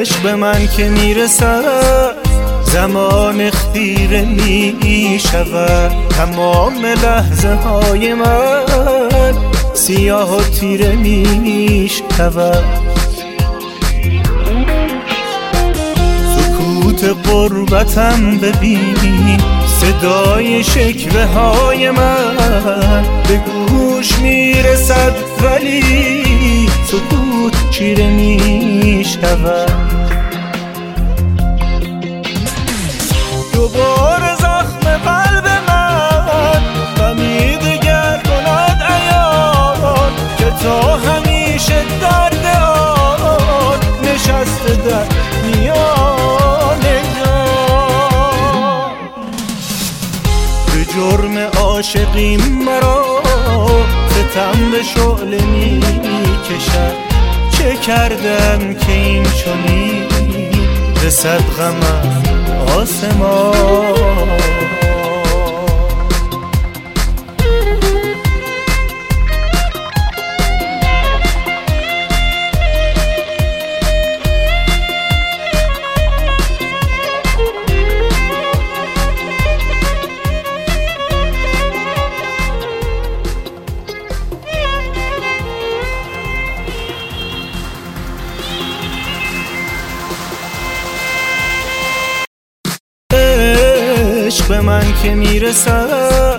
عشق به من که میرسد زمان خیره می شود، تمام لحظه های من سیاه و تیره می شود. سکوت غربتم ببین، صدای شکوه های من به گوش میرسد ولی سکوت چیره می شود. دوباره زخم قلب من غمی دگر کند عیان که تا همیشه درد آن نشسته در میان جان. به جرم عاشقی مرا ستم به شعله می کشد، چه کردم که این چنین رسد غمم آسمان. عشق به من که میرسد